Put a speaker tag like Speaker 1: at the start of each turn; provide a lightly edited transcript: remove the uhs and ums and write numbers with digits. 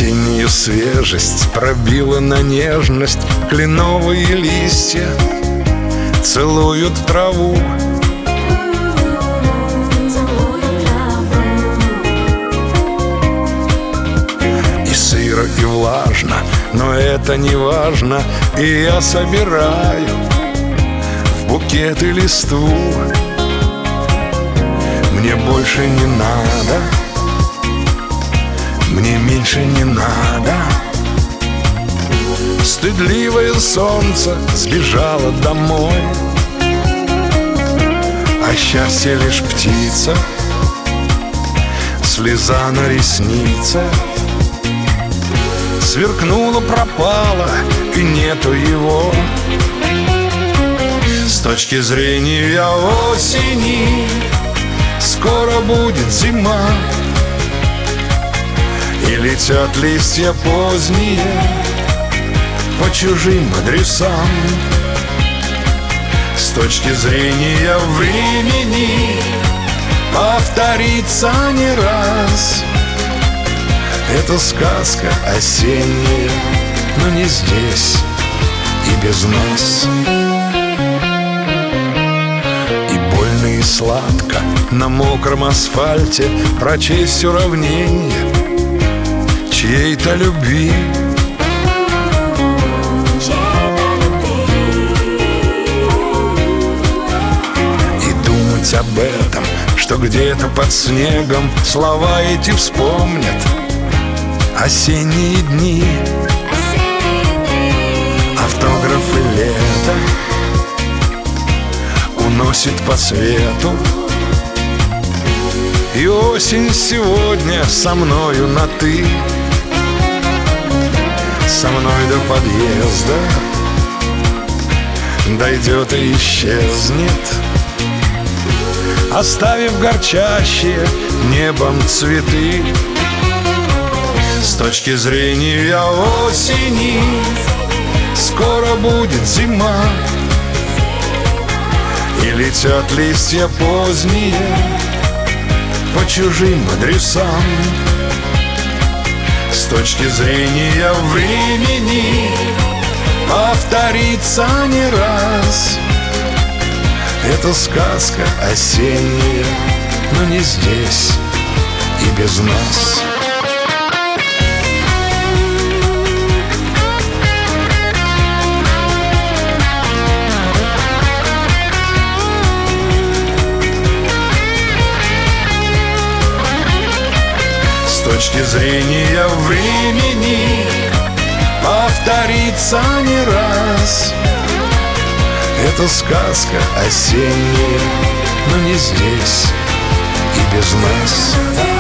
Speaker 1: Осеннюю свежесть пробила на нежность. Кленовые листья целуют траву. И сыро, и влажно, но это не важно. И я собираю в букеты листву. Мне больше не надо, мне меньше не надо. Стыдливое солнце сбежало домой, а счастье лишь птица, слеза на реснице. Сверкнуло, пропало, и нету его. С точки зрения осени скоро будет зима, и летят листья поздние по чужим адресам. С точки зрения времени повторится не раз. Это сказка осенняя, но не здесь и без нас. И больно, и сладко на мокром асфальте прочесть уравнение чьей-то любви. И думать об этом, что где-то под снегом слова эти вспомнят осенние дни. Автографы лета уносит по свету. И осень сегодня со мною на «ты», со мной до подъезда дойдет и исчезнет, оставив горчащие небом цветы. С точки зрения осени скоро будет зима, и летят листья поздние по чужим адресам. С точки зрения времени повторится не раз. Это сказка осенняя, но не здесь и без нас. С точки зрения времени повторится не раз. Это сказка осенняя, но не здесь и без нас.